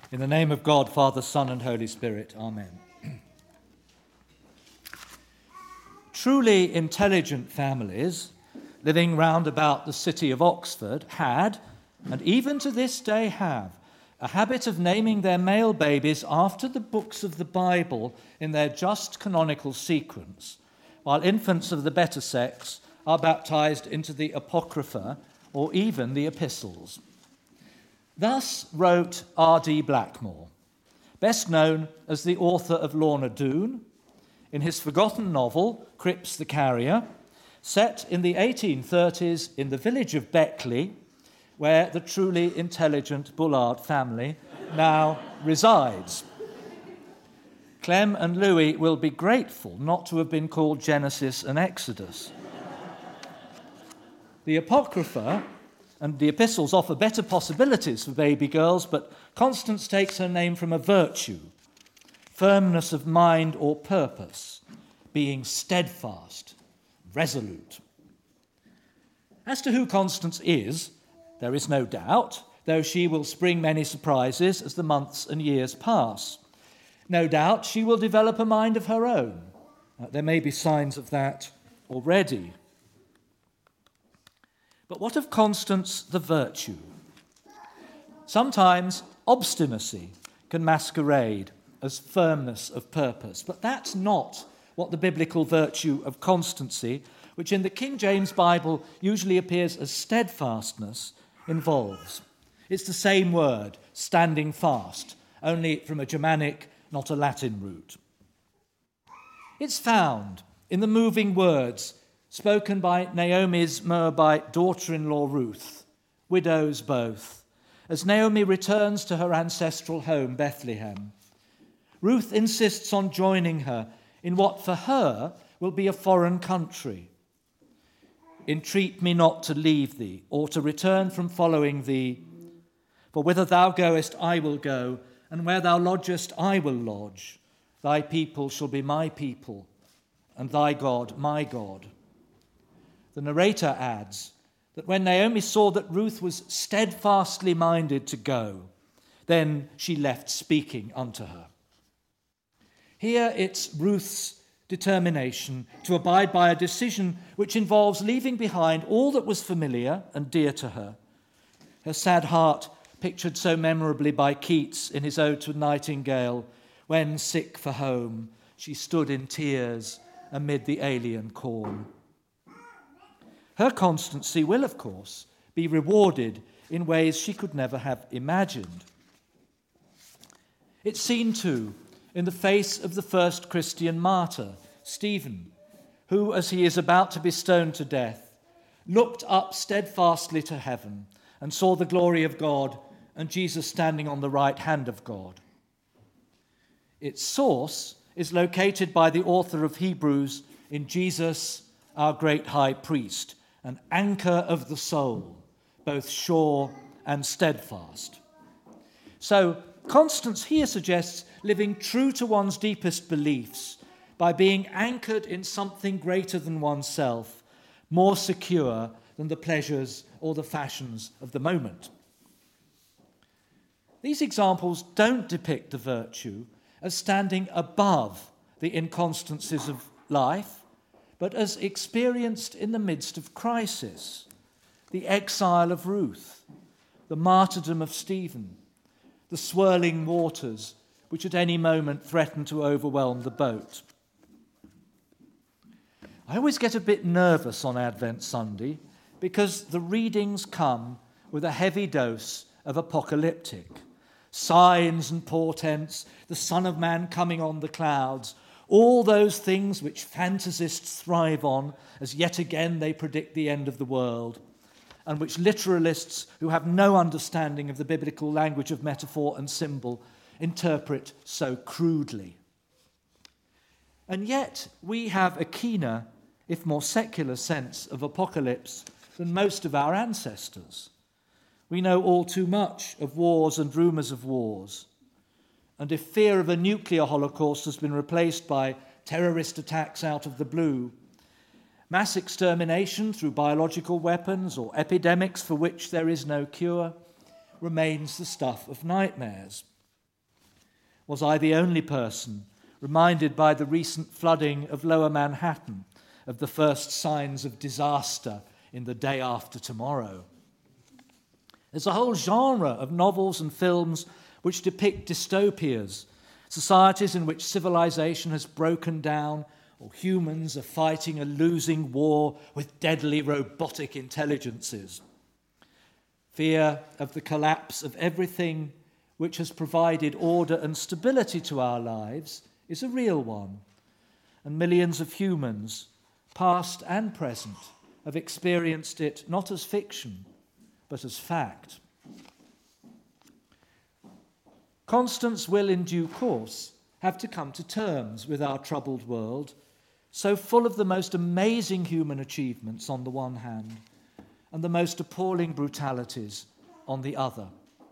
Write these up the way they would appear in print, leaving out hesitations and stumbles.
In the name of God, Father, Son, and Holy Spirit. Amen. Truly intelligent families living round about the city of Oxford had, and even to this day have, a habit of naming their male babies after the books of the Bible in their just canonical sequence, while infants of the better sex are baptized into the Apocrypha or even the Epistles. Thus wrote R.D. Blackmore, best known as the author of Lorna Doone, in his forgotten novel, Cripps the Carrier, set in the 1830s in the village of Beckley, where the truly intelligent Bullard family now resides. Clem and Louis will be grateful not to have been called Genesis and Exodus. The Apocrypha and the epistles offer better possibilities for baby girls, but Constance takes her name from a virtue, firmness of mind or purpose, being steadfast, resolute. As to who Constance is, there is no doubt, though she will spring many surprises as the months and years pass. No doubt she will develop a mind of her own. There may be signs of that already. But what of Constance the virtue? Sometimes obstinacy can masquerade as firmness of purpose, but that's not what the biblical virtue of constancy, which in the King James Bible usually appears as steadfastness, involves. It's the same word, standing fast, only from a Germanic, not a Latin root. It's found in the moving words spoken by Naomi's Moabite daughter-in-law Ruth, widows both, as Naomi returns to her ancestral home, Bethlehem. Ruth insists on joining her in what for her will be a foreign country. Entreat me not to leave thee, or to return from following thee, for whither thou goest I will go, and where thou lodgest I will lodge. Thy people shall be my people, and thy God my God. The narrator adds that when Naomi saw that Ruth was steadfastly minded to go, then she left speaking unto her. Here it's Ruth's determination to abide by a decision which involves leaving behind all that was familiar and dear to her. Her sad heart, pictured so memorably by Keats in his Ode to Nightingale, when, sick for home, she stood in tears amid the alien corn. Her constancy will, of course, be rewarded in ways she could never have imagined. It's seen, too, in the face of the first Christian martyr, Stephen, who, as he is about to be stoned to death, looked up steadfastly to heaven and saw the glory of God and Jesus standing on the right hand of God. Its source is located by the author of Hebrews in Jesus, our great high priest, an anchor of the soul, both sure and steadfast. So, Constance here suggests living true to one's deepest beliefs by being anchored in something greater than oneself, more secure than the pleasures or the fashions of the moment. These examples don't depict the virtue as standing above the inconstancies of life, but as experienced in the midst of crisis, the exile of Ruth, the martyrdom of Stephen, the swirling waters which at any moment threaten to overwhelm the boat. I always get a bit nervous on Advent Sunday because the readings come with a heavy dose of apocalyptic. Signs and portents, the Son of Man coming on the clouds, all those things which fantasists thrive on as yet again they predict the end of the world, and which literalists who have no understanding of the biblical language of metaphor and symbol interpret so crudely. And yet we have a keener, if more secular sense of apocalypse than most of our ancestors. We know all too much of wars and rumours of wars. And if fear of a nuclear holocaust has been replaced by terrorist attacks out of the blue, mass extermination through biological weapons or epidemics for which there is no cure remains the stuff of nightmares. Was I the only person reminded by the recent flooding of Lower Manhattan of the first signs of disaster in The Day After Tomorrow? There's a whole genre of novels and films which depict dystopias, societies in which civilization has broken down or humans are fighting a losing war with deadly robotic intelligences. Fear of the collapse of everything which has provided order and stability to our lives is a real one, and millions of humans, past and present, have experienced it not as fiction, but as fact. Constance will, in due course, have to come to terms with our troubled world, so full of the most amazing human achievements on the one hand, and the most appalling brutalities on the other.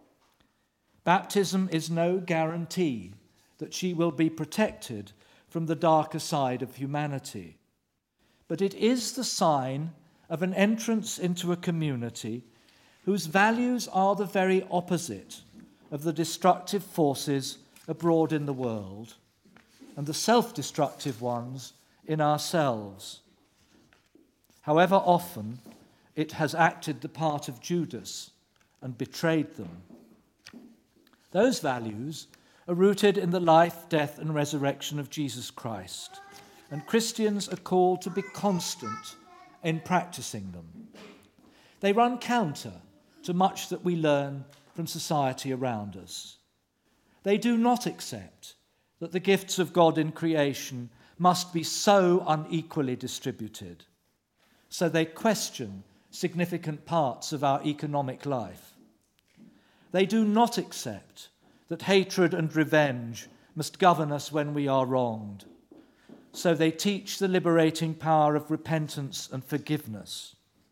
Baptism is no guarantee that she will be protected from the darker side of humanity, but it is the sign of an entrance into a community whose values are the very opposite of the destructive forces abroad in the world and the self-destructive ones in ourselves. However often it has acted the part of Judas and betrayed them. Those values are rooted in the life, death, and resurrection of Jesus Christ, and Christians are called to be constant in practicing them. They run counter to much that we learn from society around us. They do not accept that the gifts of God in creation must be so unequally distributed, so they question significant parts of our economic life. They do not accept that hatred and revenge must govern us when we are wronged, so they teach the liberating power of repentance and forgiveness.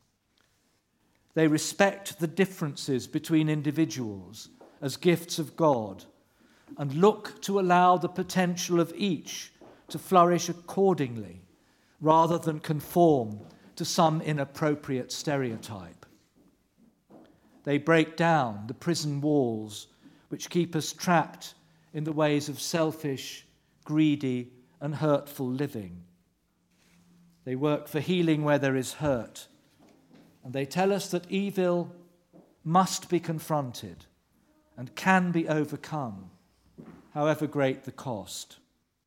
They respect the differences between individuals as gifts of God and look to allow the potential of each to flourish accordingly rather than conform to some inappropriate stereotype. They break down the prison walls which keep us trapped in the ways of selfish, greedy, and hurtful living. They work for healing where there is hurt, and they tell us that evil must be confronted and can be overcome, however great the cost.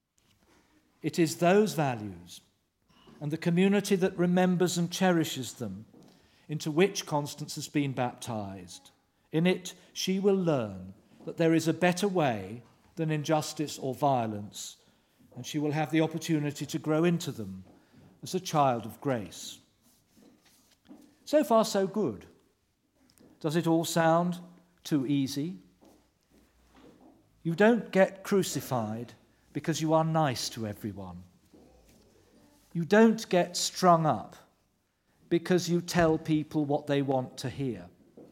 It is those values and the community that remembers and cherishes them into which Constance has been baptized. In it, she will learn that there is a better way than injustice or violence, and she will have the opportunity to grow into them as a child of grace. So far, so good. Does it all sound too easy? You don't get crucified because you are nice to everyone. You don't get strung up because you tell people what they want to hear.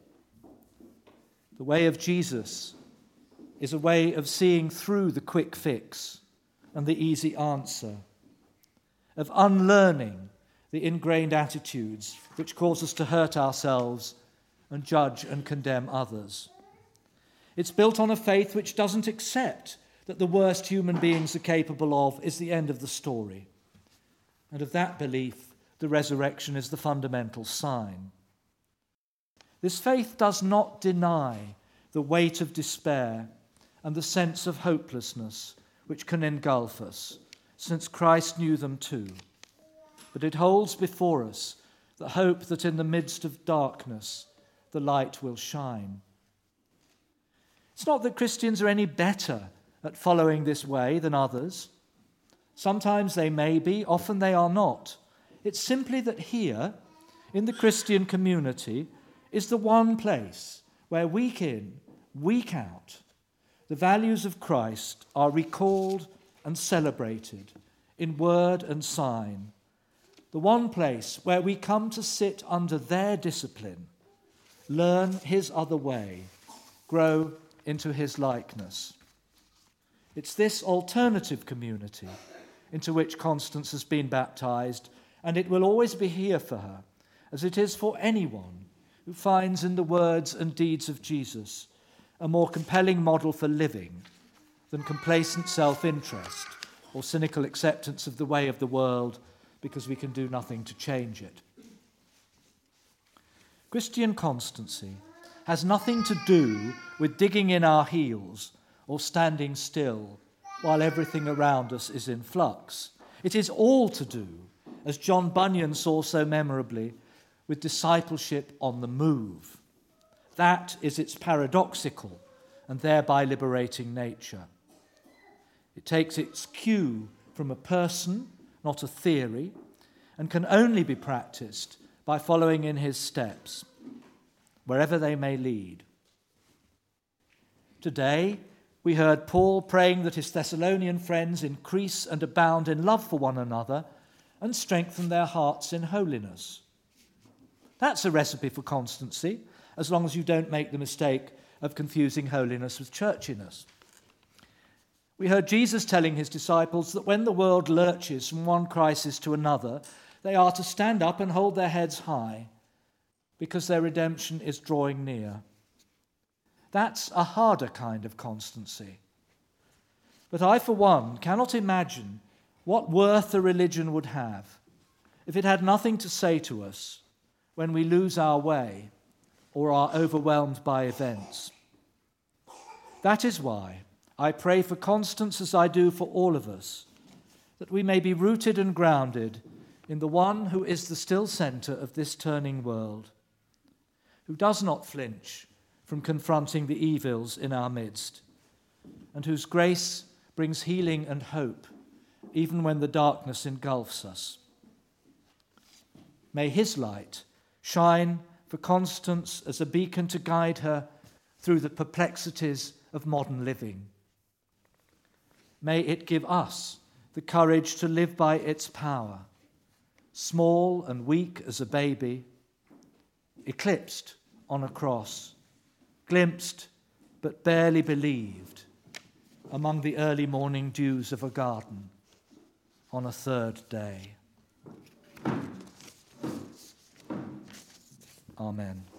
The way of Jesus is a way of seeing through the quick fix and the easy answer, of unlearning the ingrained attitudes which cause us to hurt ourselves and judge and condemn others. It's built on a faith which doesn't accept that the worst human beings are capable of is the end of the story. And of that belief, the resurrection is the fundamental sign. This faith does not deny the weight of despair and the sense of hopelessness which can engulf us, since Christ knew them too. But it holds before us the hope that in the midst of darkness, the light will shine. It's not that Christians are any better at following this way than others. Sometimes they may be, often they are not. It's simply that here, in the Christian community, is the one place where week in, week out, the values of Christ are recalled and celebrated in word and sign. The one place where we come to sit under their discipline, learn his other way, grow into his likeness. It's this alternative community into which Constance has been baptized, and it will always be here for her, as it is for anyone who finds in the words and deeds of Jesus a more compelling model for living than complacent self-interest or cynical acceptance of the way of the world because we can do nothing to change it. Christian constancy has nothing to do with digging in our heels or standing still while everything around us is in flux. It is all to do, as John Bunyan saw so memorably, with discipleship on the move. That is its paradoxical and thereby liberating nature. It takes its cue from a person, not a theory, and can only be practiced by following in his steps, wherever they may lead. Today, we heard Paul praying that his Thessalonian friends increase and abound in love for one another and strengthen their hearts in holiness. That's a recipe for constancy, as long as you don't make the mistake of confusing holiness with churchiness. We heard Jesus telling his disciples that when the world lurches from one crisis to another, they are to stand up and hold their heads high because their redemption is drawing near. That's a harder kind of constancy. But I, for one, cannot imagine what worth a religion would have if it had nothing to say to us when we lose our way or are overwhelmed by events. That is why I pray for Constance as I do for all of us, that we may be rooted and grounded in the one who is the still centre of this turning world, who does not flinch from confronting the evils in our midst, and whose grace brings healing and hope even when the darkness engulfs us. May his light shine for Constance as a beacon to guide her through the perplexities of modern living. May it give us the courage to live by its power, small and weak as a baby, eclipsed on a cross, glimpsed but barely believed among the early morning dews of a garden on a third day. Amen.